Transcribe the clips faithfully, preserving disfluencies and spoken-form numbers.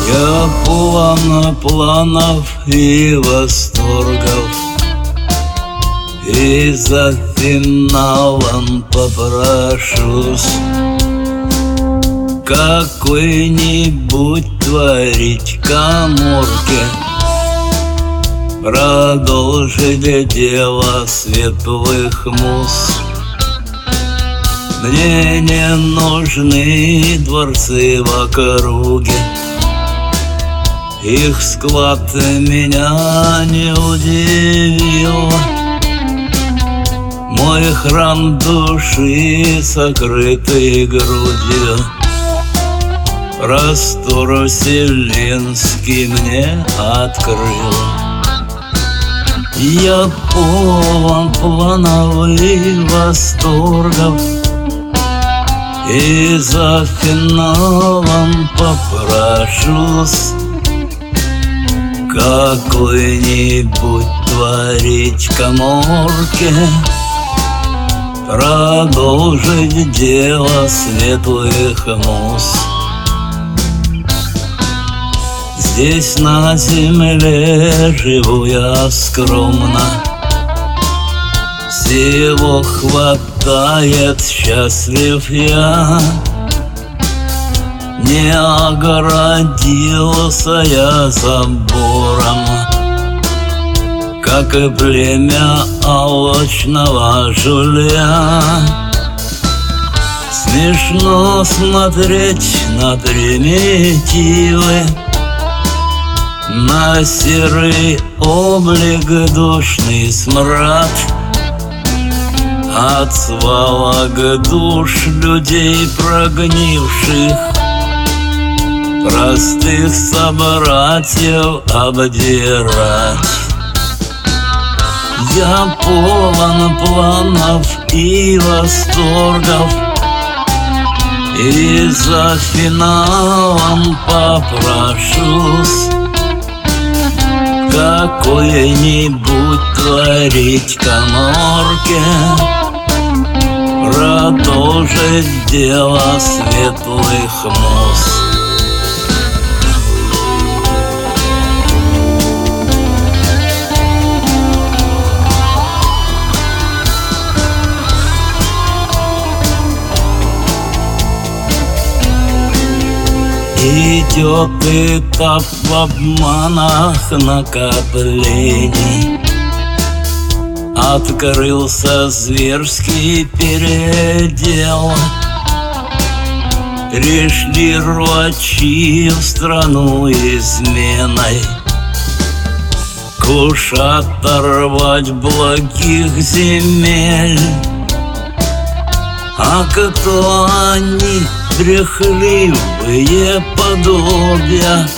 Я полон планов и восторгов, и за финалом попрошусь какой-нибудь творить каморке, продолжить дело светлых муз. Мне не нужны дворцы в округе, их склад меня не удивил. Мой храм души, сокрытый грудью, простор вселенский мне открыл. Я полон планов и восторгов, и за финалом попрошусь какой-нибудь творить каморке, продолжить дело светлых муз. Здесь на земле живу я скромно, всего хватает, счастлив я. Не огородился я забором, как и племя алчного жулья. Смешно смотреть на примитивы, на серый облик, душный смрад от свалок душ людей прогнивших, простых собратьев обдирать. Я полон планов и восторгов, и за финалом попрошусь какой-нибудь творить каморке, продолжить дело светлых муз. Идет этап в обманах накоплений, открылся зверский передел. Пришли рвачи в страну изменой, кушать рвать благих земель. А кто они? Брехливые подобия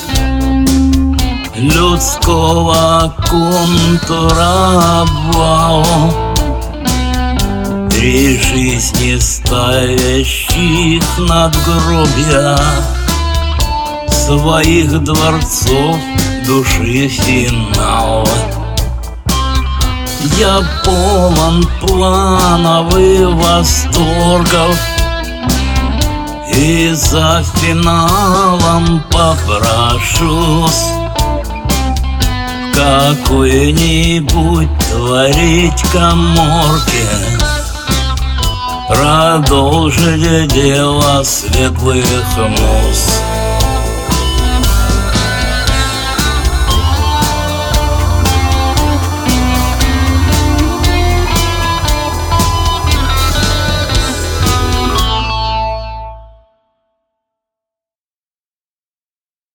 людского контура обвала, три жизни ставящих надгробья своих дворцов души финала. Я полон планов и восторгов, и за финалом попрошусь какой-нибудь творить каморке, продолжить дело светлых муз.